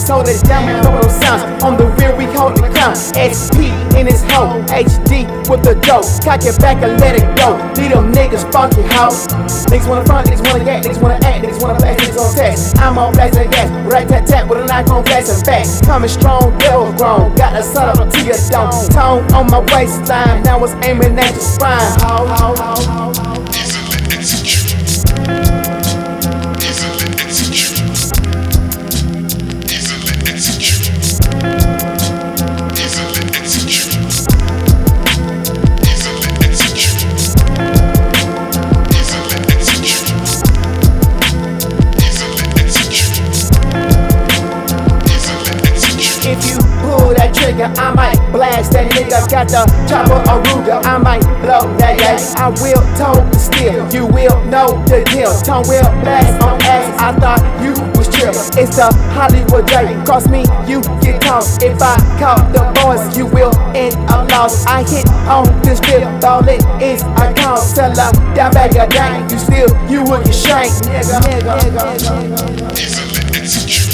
just hold it down, we know those sounds. On the rear, we hold the crown. SP in his home, HD with the dope. Cock it back and let it go. Leave them niggas funky house. Niggas wanna front, niggas wanna yak, niggas wanna act, niggas wanna blast, niggas on text. I'm on blast and gas, right tat tat with a knife on blast and back. Coming strong, devil grown. Got the sun up to your dome. Tone on my waistline, now it's aiming at your spine. Easily execute. Easily execute. Easily execute. Easily execute. Easily execute. Easily execute. Easily execute. Easily execute. If you pull that trigger, I might blast that nigga. Got the chopper or Ruger, I might blow that ass. I will toe the steel, you will know the deal. Tongue will blast on ass, I thought you was chill. It's the Hollywood J, cross me, you get tossed. If I call the boys, you will end up lost. I hit on this field, all it is I count. Sell up that bag of dang, you will get shanked, nigga. Easily execute.